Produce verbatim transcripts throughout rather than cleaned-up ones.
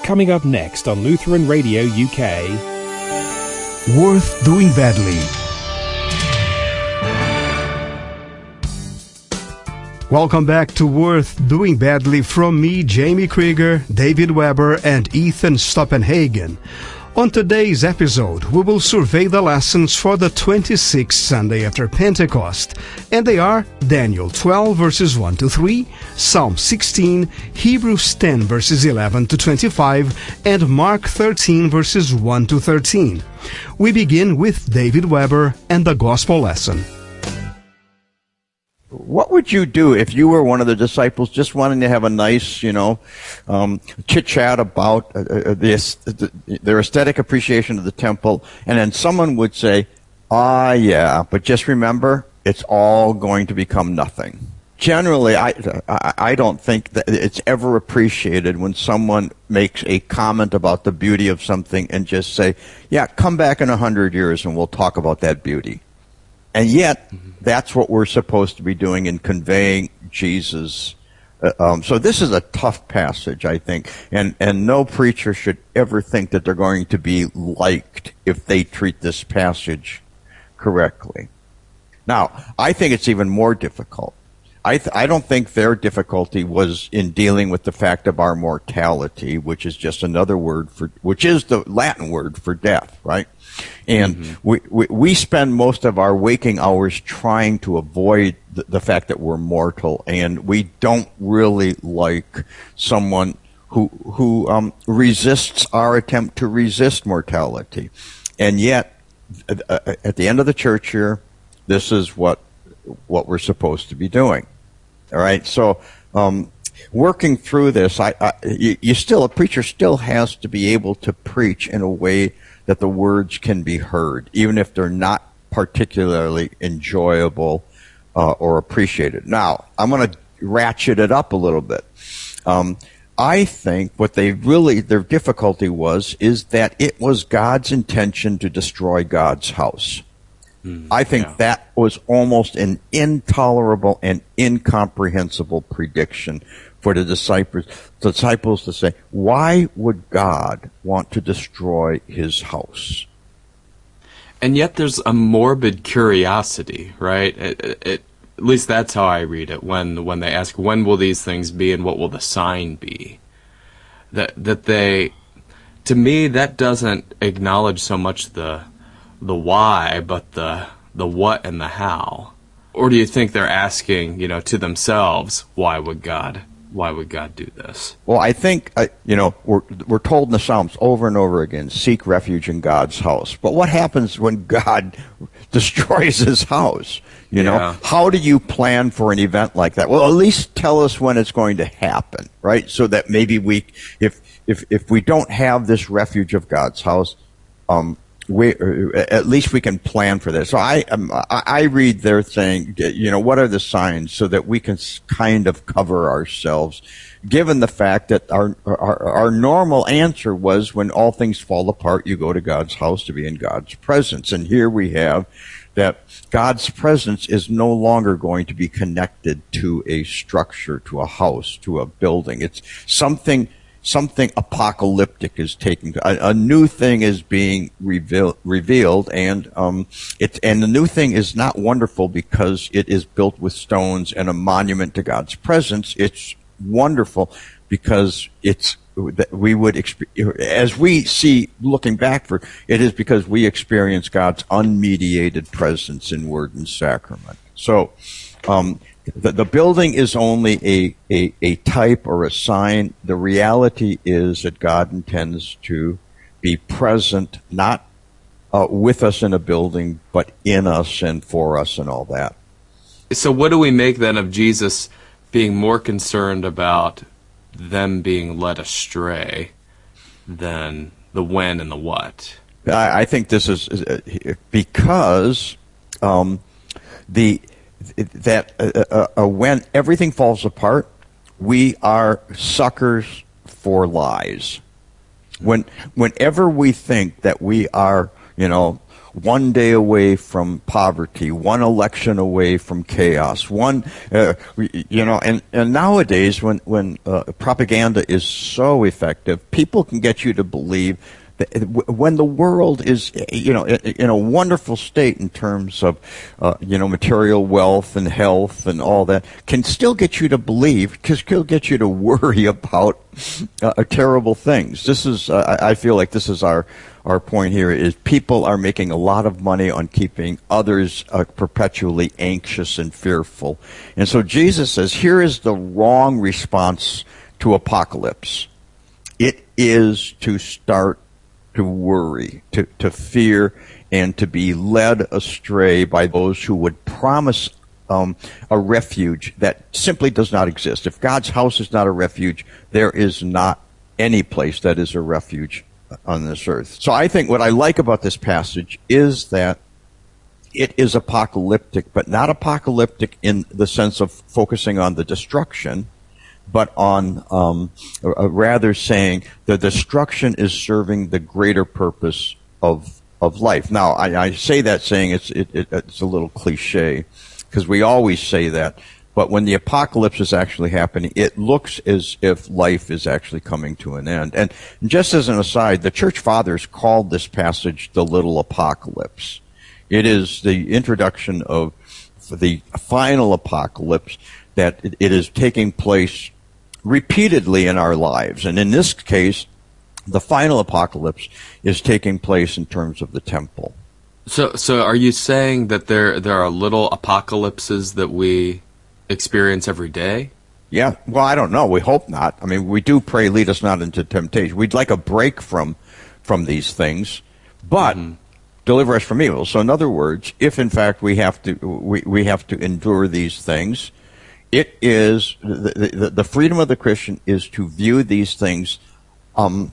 Coming up next on Lutheran Radio U K. Worth Doing Badly. Welcome back to Worth Doing Badly from me, Jamie Krieger, David Weber, and Ethan Stoppenhagen. On today's episode, we will survey the lessons for the twenty-sixth Sunday after Pentecost, and they are Daniel twelve verses one to three, Psalm sixteen, Hebrews ten verses eleven to twenty-five, and Mark thirteen verses one to thirteen. We begin with David Weber and the Gospel lesson. What would you do if you were one of the disciples just wanting to have a nice, you know, um, chit-chat about uh, this, the, their aesthetic appreciation of the temple, and then someone would say, ah, yeah, but just remember, it's all going to become nothing. Generally, I, I, I don't think that it's ever appreciated when someone makes a comment about the beauty of something and just say, yeah, come back in a hundred years and we'll talk about that beauty. And yet, that's what we're supposed to be doing in conveying Jesus. Uh, um, so this is a tough passage, I think, and, and no preacher should ever think that they're going to be liked if they treat this passage correctly. Now, I think it's even more difficult. I, th- I don't think their difficulty was in dealing with the fact of our mortality, which is just another word for, which is the Latin word for death, right? And mm-hmm. we, we we spend most of our waking hours trying to avoid the, the fact that we're mortal, and we don't really like someone who who um, resists our attempt to resist mortality. And yet, uh, at the end of the church year, this is what what we're supposed to be doing. All right, so um, working through this, I, I you, you still a preacher still has to be able to preach in a way that the words can be heard, even if they're not particularly enjoyable uh, or appreciated. Now, I'm going to ratchet it up a little bit. Um, I think what they really, their difficulty was, is that it was God's intention to destroy God's house. Mm, I think yeah. that was almost an intolerable and incomprehensible prediction for the disciples, disciples to say, why would God want to destroy his house? And yet there's a morbid curiosity, right? It, it, it, at least that's how I read it when when they ask, when will these things be and what will the sign be? That that they, to me, that doesn't acknowledge so much the the why, but the the what and the how. Or do you think they're asking, you know, to themselves, why would God Why would God do this? Well, I think, uh, you know, we're, we're told in the Psalms over and over again, seek refuge in God's house. But what happens when God destroys his house? You know, yeah. How do you plan for an event like that? Well, at least tell us when it's going to happen, right? So that maybe we, if, if, if we don't have this refuge of God's house, um, we, at least we can plan for this. So I, um, I read their thing, you know, what are the signs so that we can kind of cover ourselves, given the fact that our, our, our normal answer was when all things fall apart, you go to God's house to be in God's presence. And here we have that God's presence is no longer going to be connected to a structure, to a house, to a building. It's something Something apocalyptic is taking, a, a new thing is being reveal, revealed, and um, it, and the new thing is not wonderful because it is built with stones and a monument to God's presence. It's wonderful because it's we would as we see looking back for it is because we experience God's unmediated presence in word and sacrament. So. Um, The, the building is only a, a, a type or a sign. The reality is that God intends to be present, not uh, with us in a building, but in us and for us and all that. So what do we make then of Jesus being more concerned about them being led astray than the when and the what? I, I think this is because um, the... that uh, uh, when everything falls apart, we are suckers for lies. When, whenever we think that we are you know, one day away from poverty, one election away from chaos, one, uh, you know, and, and nowadays when, when uh, propaganda is so effective, people can get you to believe that when the world is, you know, in a wonderful state in terms of, uh, you know, material wealth and health and all that, can still get you to believe, can still get you to worry about uh, terrible things. This is, uh, I feel like this is our, our point here, is people are making a lot of money on keeping others uh, perpetually anxious and fearful. And so Jesus says, here is the wrong response to apocalypse. It is to start to worry, to, to fear, and to be led astray by those who would promise um, a refuge that simply does not exist. If God's house is not a refuge, there is not any place that is a refuge on this earth. So I think what I like about this passage is that it is apocalyptic, but not apocalyptic in the sense of focusing on the destruction, but on um, uh, rather saying the destruction is serving the greater purpose of of life. Now, I, I say that saying it's it, it, it's a little cliche, because we always say that. But when the apocalypse is actually happening, it looks as if life is actually coming to an end. And just as an aside, the church fathers called this passage the little apocalypse. It is the introduction of the final apocalypse, that it, it is taking place repeatedly in our lives. And in this case, the final apocalypse is taking place in terms of the temple. So, so are you saying that there there are little apocalypses that we experience every day? Yeah. Well, I don't know. We hope not. I mean, we do pray, lead us not into temptation. We'd like a break from from these things, but mm-hmm. deliver us from evil. So in other words, if in fact we have to we, we have to endure these things, it is the, the, the freedom of the Christian is to view these things um,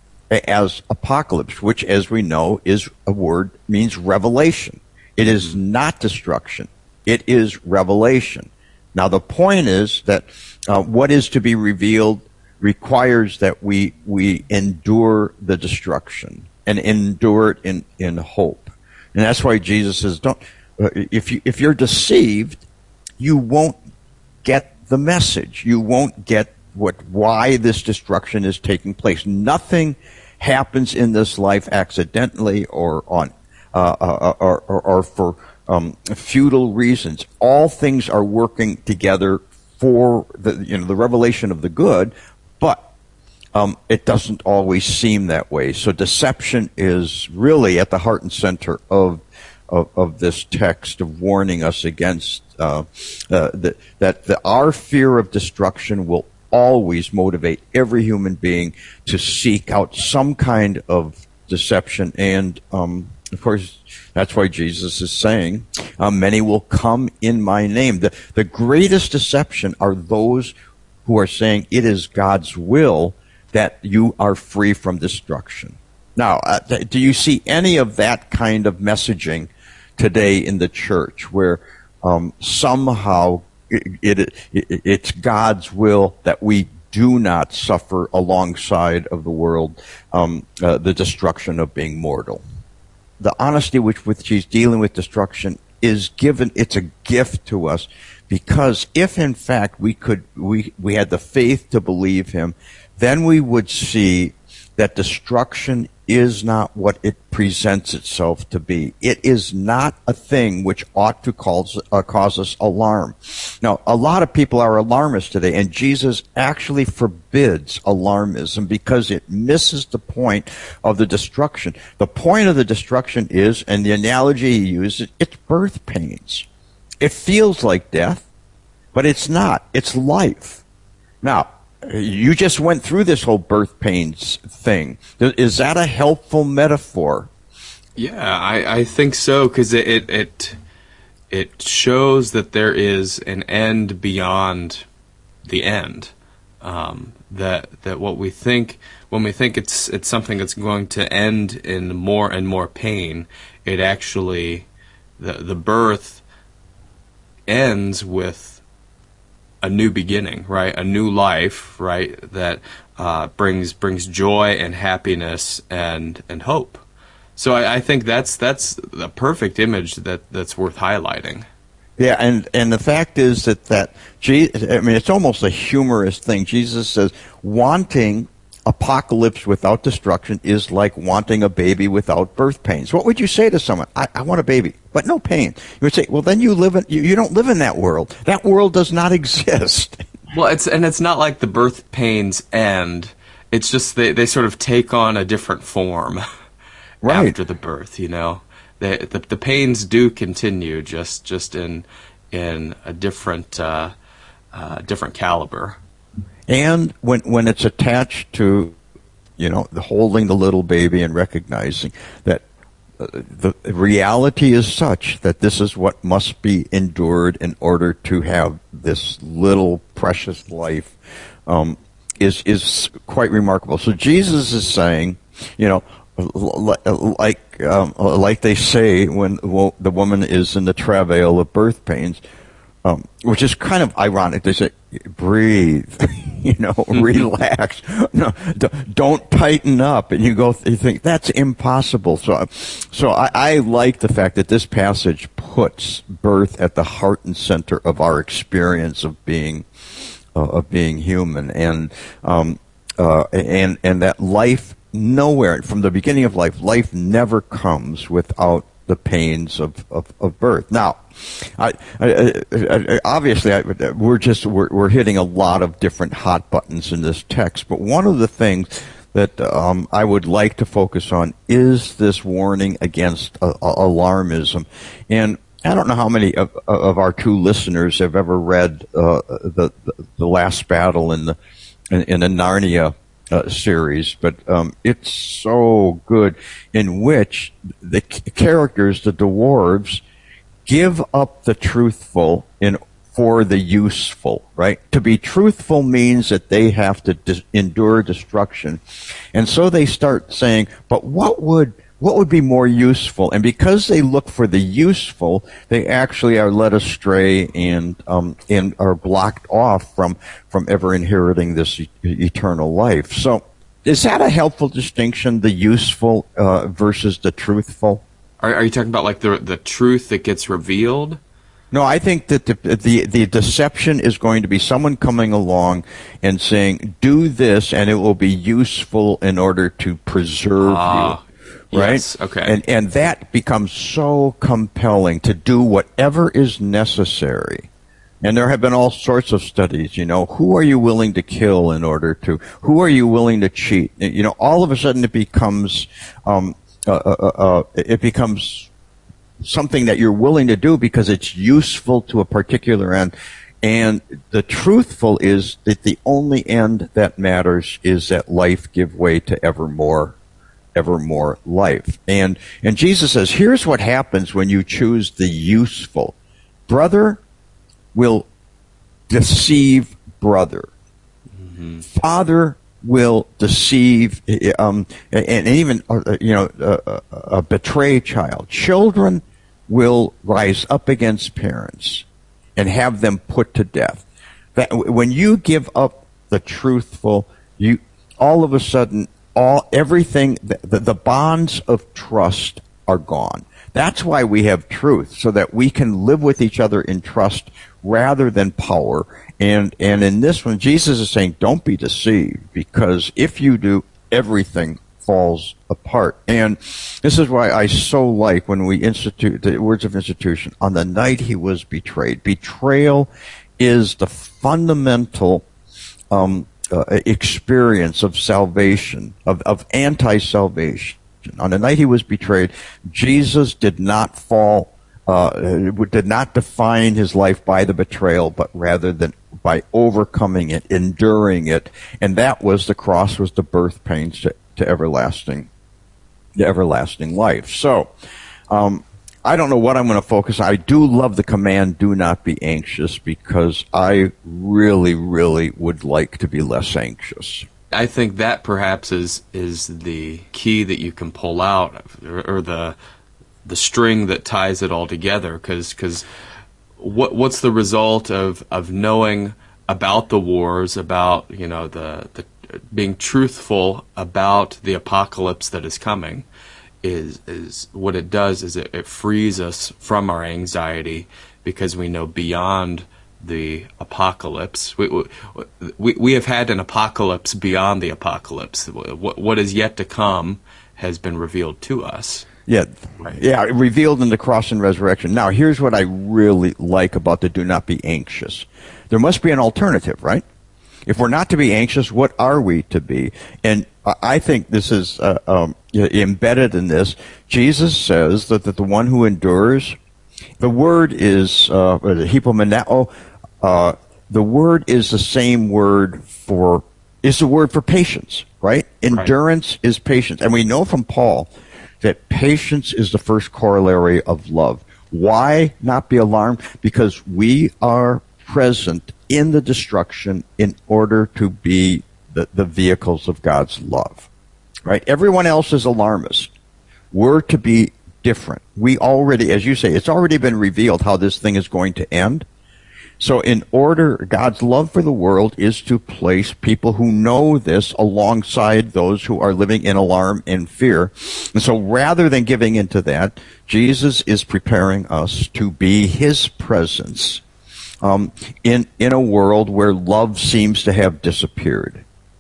as apocalypse, which, as we know, is a word means revelation. It is not destruction. It is revelation. Now, the point is that uh, what is to be revealed requires that we we endure the destruction and endure it in, in hope. And that's why Jesus says, "Don't uh, if you if you're deceived, you won't get the message. You won't get what why this destruction is taking place. Nothing happens in this life accidentally or on uh, uh, or, or, or for um, futile reasons. All things are working together for the you know the revelation of the good, but um, it doesn't always seem that way. So deception is really at the heart and center of of, of this text, of warning us against uh, uh, the, that the, our fear of destruction will always motivate every human being to seek out some kind of deception. And, um, of course, that's why Jesus is saying, uh, many will come in my name. The, the greatest deception are those who are saying it is God's will that you are free from destruction. Now, uh, do you see any of that kind of messaging today in the church, where um, somehow it, it, it, it's God's will that we do not suffer alongside of the world um, uh, the destruction of being mortal? The honesty with which he's dealing with destruction is given, it's a gift to us, because if in fact we could, we, we had the faith to believe him, then we would see that destruction is not what it presents itself to be. It is not a thing which ought to cause, uh, cause us alarm. Now, a lot of people are alarmists today, and Jesus actually forbids alarmism because it misses the point of the destruction. The point of the destruction is, and the analogy he uses, it's birth pains. It feels like death, but it's not. It's life. Now, you just went through this whole birth pains thing. Is that a helpful metaphor? Yeah, I, I think so, because it, it it it shows that there is an end beyond the end. Um, that that what we think when we think it's it's something that's going to end in more and more pain, it actually the the birth ends with a new beginning, right? A new life, right? That uh, brings brings joy and happiness and and hope. So I, I think that's that's a perfect image that, that's worth highlighting. Yeah, and, and the fact is that, that Jesus, I mean, it's almost a humorous thing. Jesus says, wanting apocalypse without destruction is like wanting a baby without birth pains. What would you say to someone? I, I want a baby, but no pain. You would say, well, then you live in, you, you don't live in that world. That world does not exist. Well, it's and it's not like the birth pains end. It's just they, they sort of take on a different form Right. after the birth, you know. They, the the pains do continue, just just in in a different uh, uh, different caliber. And when when it's attached to, you know, the holding the little baby and recognizing that uh, the reality is such that this is what must be endured in order to have this little precious life, um, is is quite remarkable. So Jesus is saying, you know, like um, like they say when the woman is in the travail of birth pains, um, which is kind of ironic. They say, breathe, you know, relax, no, don't tighten up, and you go, you think that's impossible. So, so I, I like the fact that this passage puts birth at the heart and center of our experience of being uh, of being human, and um, uh, and and that life. Nowhere from the beginning of life, life never comes without the pains of, of, of birth. Now, I, I, I, obviously, I, we're just we're, we're hitting a lot of different hot buttons in this text. But one of the things that um, I would like to focus on is this warning against uh, alarmism. And I don't know how many of, of our true listeners have ever read uh, the, the the Last Battle in the in, in the Narnia Uh, series, but um, it's so good, in which the c- characters, the dwarves, give up the truthful in for the useful, right? To be truthful means that they have to dis- endure destruction, and so they start saying, but what would what would be more useful? And because they look for the useful, they actually are led astray and um, and are blocked off from from ever inheriting this e- eternal life. So, is that a helpful distinction? The useful uh, versus the truthful. Are, are you talking about like the the truth that gets revealed? No, I think that the, the the deception is going to be someone coming along and saying, "Do this, and it will be useful in order to preserve Ah. you." Right? Yes, okay. And and that becomes so compelling to do whatever is necessary. And there have been all sorts of studies, you know, who are you willing to kill in order to, who are you willing to cheat? You know, all of a sudden it becomes, um, uh, uh, uh, it becomes something that you're willing to do because it's useful to a particular end. And the truthful is that the only end that matters is that life give way to ever more ever more life. And and Jesus says, here's what happens when you choose the useful. Brother will deceive brother. Mm-hmm. Father will deceive, um, and, and even, uh, you know, uh, uh, betray child. Children will rise up against parents and have them put to death. That when you give up the truthful, you all of a sudden, All everything, the, the bonds of trust are gone. That's why we have truth, so that we can live with each other in trust rather than power. And and in this one, Jesus is saying, don't be deceived, because if you do, everything falls apart. And this is why I so like when we institute the words of institution. On the night he was betrayed, betrayal is the fundamental um Uh, experience of salvation, of, of anti-salvation. On the night he was betrayed, Jesus did not fall, uh, did not define his life by the betrayal, but rather than by overcoming it, enduring it, and that was the cross, was the birth pains to, to everlasting, to everlasting life. So, um, I don't know what I'm going to focus on. I do love the command, do not be anxious, because I really, really would like to be less anxious. I think that perhaps is is the key that you can pull out, or, or the the string that ties it all together. Because because what what's the result of, of knowing about the wars, about you know the the being truthful about the apocalypse that is coming? is is what it does is it, it frees us from our anxiety, because we know beyond the apocalypse, we we we have had an apocalypse beyond the apocalypse. What what is yet to come has been revealed to us. Yeah, Right. yeah, revealed in the cross and resurrection. Now, here's what I really like about the do not be anxious. There must be an alternative, right? If we're not to be anxious, what are we to be? And I think this is uh, um, embedded in this. Jesus says that, that the one who endures, the word is uh, hypomeneo. Uh, the word is the same word for is the word for patience, right? Endurance right. is patience, and we know from Paul that patience is the first corollary of love. Why not be alarmed? Because we are present in the destruction in order to be the, the vehicles of God's love. Right? Everyone else is alarmist. We're to be different. We already, as you say, it's already been revealed how this thing is going to end. So in order, God's love for the world is to place people who know this alongside those who are living in alarm and fear. And so rather than giving into that, Jesus is preparing us to be his presence um, in, in a world where love seems to have disappeared.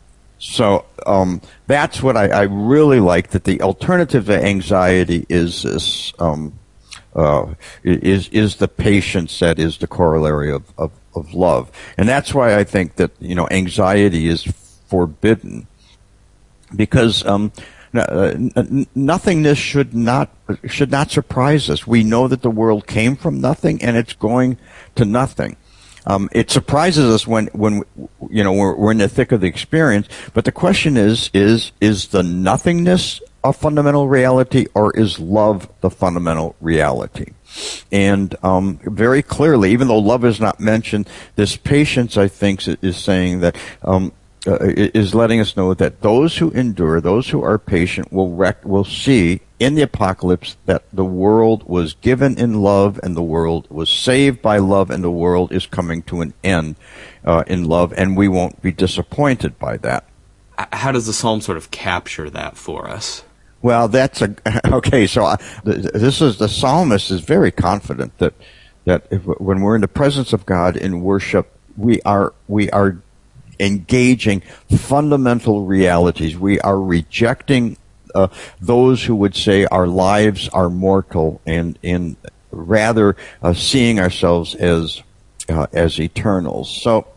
So um, that's what I, I really like, that the alternative to anxiety is this um Uh, is is the patience that is the corollary of, of, of love. And that's why I think that, you know, anxiety is forbidden. Because um, n- n- nothingness should not should not surprise us. We know that the world came from nothing and it's going to nothing. Um, it surprises us when, when you know, we're, we're in the thick of the experience. But the question is, is, is the nothingness a fundamental reality, or is love the fundamental reality? And um, very clearly, even though love is not mentioned, this patience, I think, is saying that um, uh, is letting us know that those who endure, those who are patient, will rec- will see in the apocalypse that the world was given in love, and the world was saved by love, and the world is coming to an end uh, in love, and we won't be disappointed by that. How does the psalm sort of capture that for us? Well, that's a okay. So I, this is the psalmist is very confident that that if, when we're in the presence of God in worship, we are we are engaging fundamental realities. We are rejecting uh, those who would say our lives are mortal, and and rather uh, seeing ourselves as uh, as eternals. So.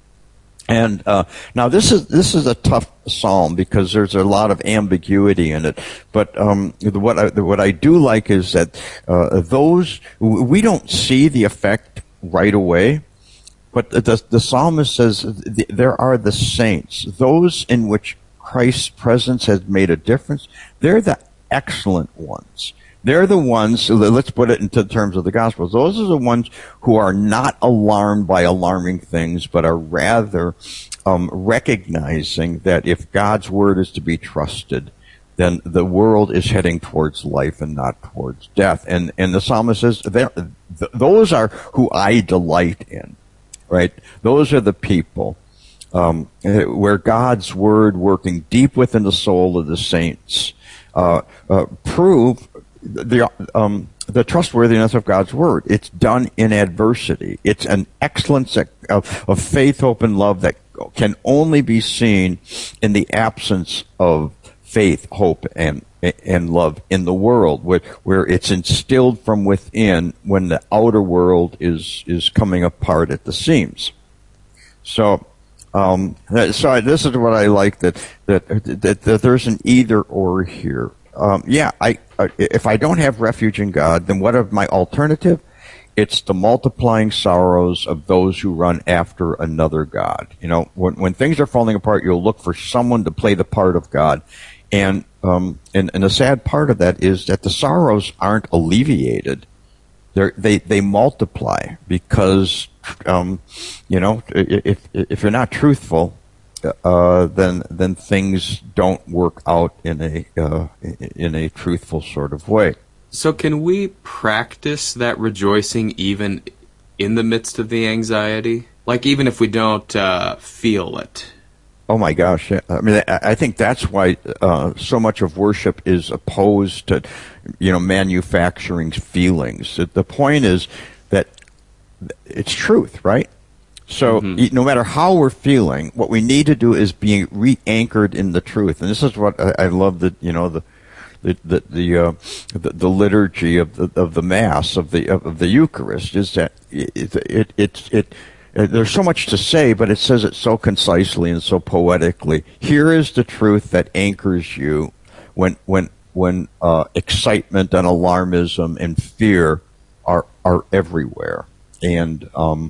And uh, now this is this is a tough psalm because there's a lot of ambiguity in it. But um, what I, what I do like is that uh, those we don't see the effect right away, but the the psalmist says there are the saints, those in which Christ's presence has made a difference. They're the excellent ones. They're the ones, let's put it into terms of the Gospels, those are the ones who are not alarmed by alarming things, but are rather um, recognizing that if God's word is to be trusted, then the world is heading towards life and not towards death. And, and the psalmist says, th- those are who I delight in, right? Those are the people um, where God's word working deep within the soul of the saints uh, uh, prove the um, the trustworthiness of God's word. It's done in adversity. It's an excellence of, of faith, hope, and love that can only be seen in the absence of faith, hope, and and love in the world, where, where it's instilled from within when the outer world is is coming apart at the seams. So. Um, so this is what I like, that that that, that there's an either or here. Um, yeah, I, uh, if I don't have refuge in God, then what is my alternative? It's the multiplying sorrows of those who run after another God. You know, when, when things are falling apart, you'll look for someone to play the part of God. And, um, and, and the sad part of that is that the sorrows aren't alleviated. They're, they, they multiply because, um, you know, if, if you're not truthful, Uh, then then things don't work out in a uh, in a truthful sort of way. So can we practice that rejoicing even in the midst of the anxiety? Like even if we don't uh, feel it? Oh my gosh! I mean, I think that's why uh, so much of worship is opposed to, you know, manufacturing feelings. The point is that it's truth, right? So mm-hmm. no matter how we're feeling, what we need to do is be re-anchored in the truth. And this is what I, I love. That you know the the the the, uh, the, the liturgy of the of the Mass of the of the Eucharist is that it it it. it There's so much to say, but it says it so concisely and so poetically. Here is the truth that anchors you when when when uh, excitement and alarmism and fear are are everywhere. And um,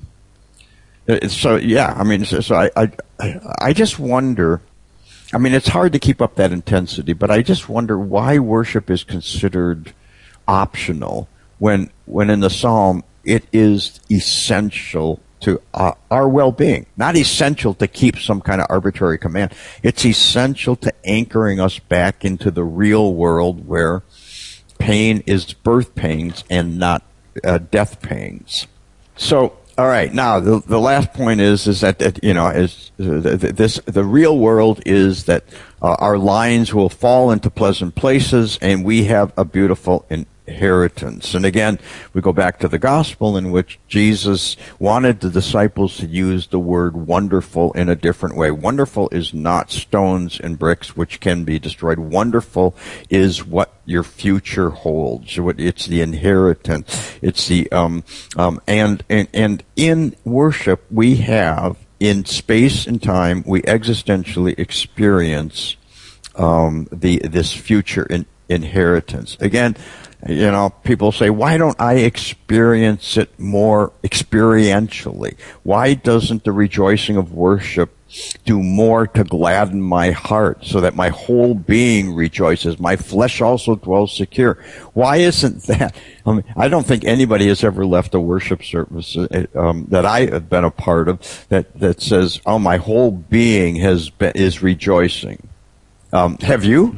so, yeah, I mean, so, so I, I I just wonder. I mean, it's hard to keep up that intensity, but I just wonder why worship is considered optional when when in the Psalm it is essential to uh, our well-being, not essential to keep some kind of arbitrary command. It's essential to anchoring us back into the real world where pain is birth pains and not uh, death pains. So, all right, now the the last point is is that, that you know is uh, this the real world is that uh, our lines will fall into pleasant places and we have a beautiful inheritance. And again, we go back to the gospel in which Jesus wanted the disciples to use the word wonderful in a different way. Wonderful is not stones and bricks which can be destroyed. Wonderful is what your future holds. It's the inheritance. It's the um um and and, and in worship we have, in space and time, we existentially experience um the this future in, inheritance. Again, you know, people say, why don't I experience it more experientially? Why doesn't the rejoicing of worship do more to gladden my heart so that my whole being rejoices? My flesh also dwells secure. Why isn't that? I mean, I don't think anybody has ever left a worship service um, that I have been a part of that, that says, oh, my whole being has been, is rejoicing. Um, have you?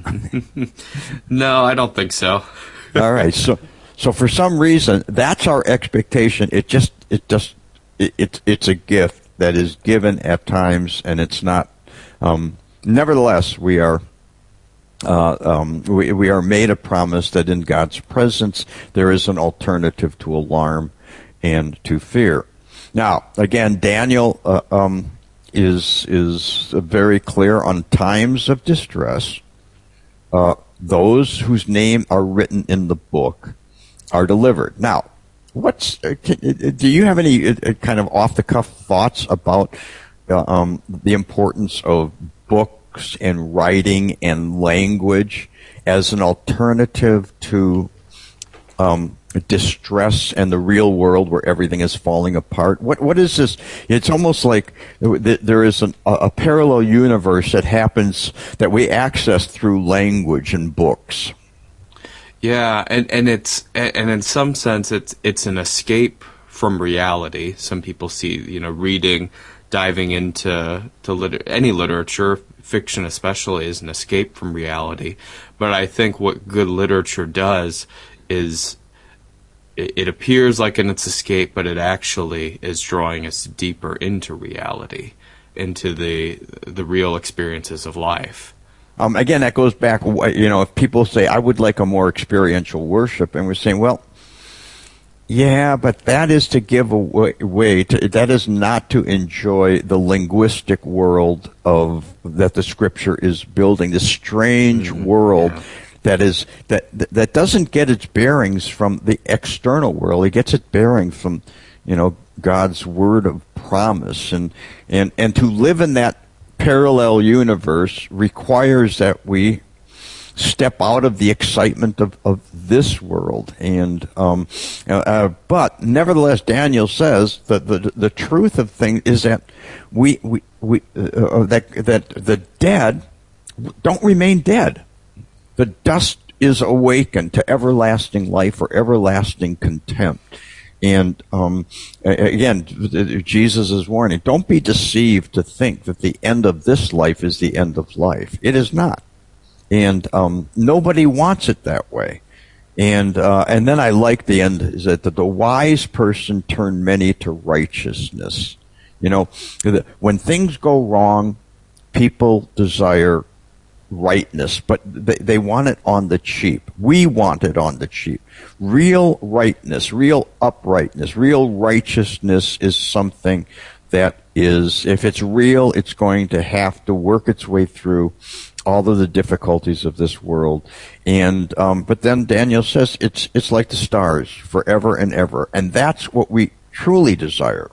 No, I don't think so. All right, so so for some reason that's our expectation. It just it just it, it it's a gift that is given at times, and it's not. Um, nevertheless, we are uh, um, we we are made a promise that in God's presence there is an alternative to alarm and to fear. Now, again, Daniel uh, um, is is very clear on times of distress. Uh, Those whose name are written in the book are delivered. Now, what's uh, can, uh, do you have any uh, kind of off-the-cuff thoughts about uh, um, the importance of books and writing and language as an alternative to um, distress and the real world where everything is falling apart? What what is this? It's almost like there is an, a parallel universe that happens that we access through language and books. Yeah, and, and it's and in some sense it's it's an escape from reality. Some people see, you know, reading, diving into to liter- any literature, fiction especially, is an escape from reality. But I think what good literature does is it appears like an it's escape, but it actually is drawing us deeper into reality, into the the real experiences of life. Um, again, that goes back, you know, if people say, I would like a more experiential worship, and we're saying, well, yeah, but that is to give away, to, that is not to enjoy the linguistic world of that the Scripture is building, this strange mm, world. Yeah. That is that that doesn't get its bearings from the external world. It gets its bearing from, you know, God's word of promise, and and and to live in that parallel universe requires that we step out of the excitement of, of this world. And um, uh, but nevertheless, Daniel says that the the truth of things is that we we we uh, that that the dead don't remain dead. The dust is awakened to everlasting life or everlasting contempt. And um, again, Jesus is warning, don't be deceived to think that the end of this life is the end of life. It is not. And um, nobody wants it that way. And uh, and then I like the end, is that the wise person turn many to righteousness. You know, when things go wrong, people desire rightness, but they, they want it on the cheap. We want it on the cheap. Real rightness, real uprightness, real righteousness is something that is, if it's real, it's going to have to work its way through all of the difficulties of this world. And um, but then Daniel says it's it's like the stars, forever and ever. And that's what we truly desire.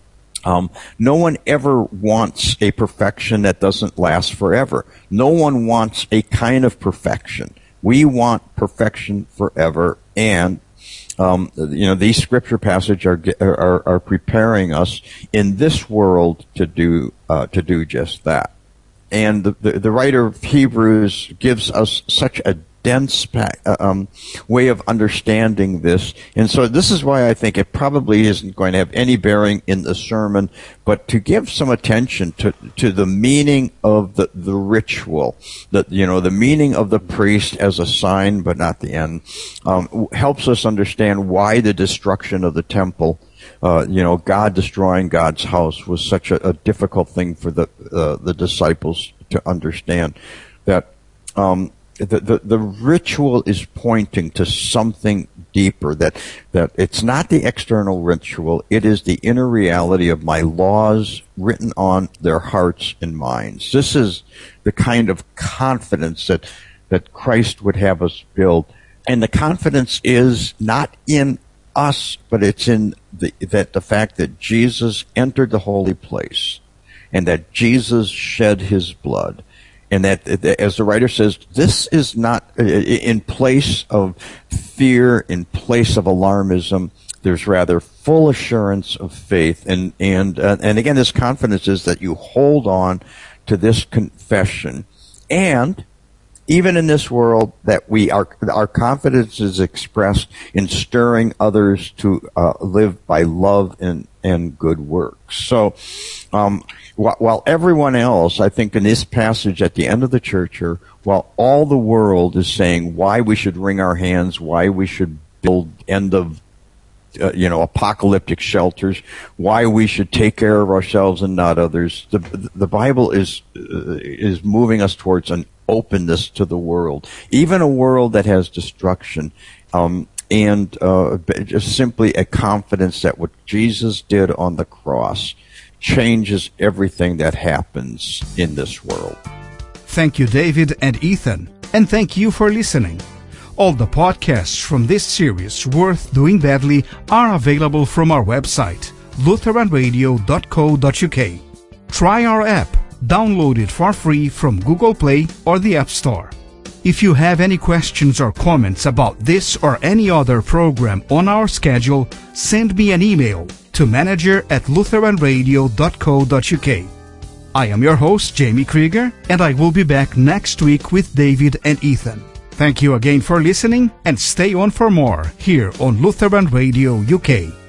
Um, no one ever wants a perfection that doesn't last forever. No one wants a kind of perfection. We want perfection forever. And um, you know, these scripture passages are, are are preparing us in this world to do uh, to do just that. And the, the, the writer of Hebrews gives us such a dense um, way of understanding this. And so this is why I think it probably isn't going to have any bearing in the sermon, but to give some attention to, to the meaning of the, the ritual, the, you know, the meaning of the priest as a sign, but not the end, um, helps us understand why the destruction of the temple, Uh, you know, God destroying God's house was such a, a difficult thing for the uh, the disciples to understand. That um, the, the the ritual is pointing to something deeper. That that it's not the external ritual; it is the inner reality of my laws written on their hearts and minds. This is the kind of confidence that that Christ would have us build, and the confidence is not in us, but it's in the, that the fact that Jesus entered the holy place and that Jesus shed his blood. And that, as the writer says, this is not in place of fear, in place of alarmism. There's rather full assurance of faith. And, and, uh, and again, this confidence is that you hold on to this confession. And even in this world, that we are, our confidence is expressed in stirring others to uh, live by love and, and good works. So, um, while, while everyone else, I think in this passage at the end of the church here, while all the world is saying why we should wring our hands, why we should build end of Uh, you know, apocalyptic shelters, why we should take care of ourselves and not others. The the Bible is uh, is moving us towards an openness to the world, even a world that has destruction, um, and uh, just simply a confidence that what Jesus did on the cross changes everything that happens in this world. Thank you, David and Ethan, and thank you for listening. All the podcasts from this series, Worth Doing Badly, are available from our website, lutheran radio dot co dot u k. Try our app. Download it for free from Google Play or the App Store. If you have any questions or comments about this or any other program on our schedule, send me an email to manager at lutheran radio dot co dot u k. I am your host, Jamie Krieger, and I will be back next week with David and Ethan. Thank you again for listening, and stay on for more here on Lutheran Radio U K.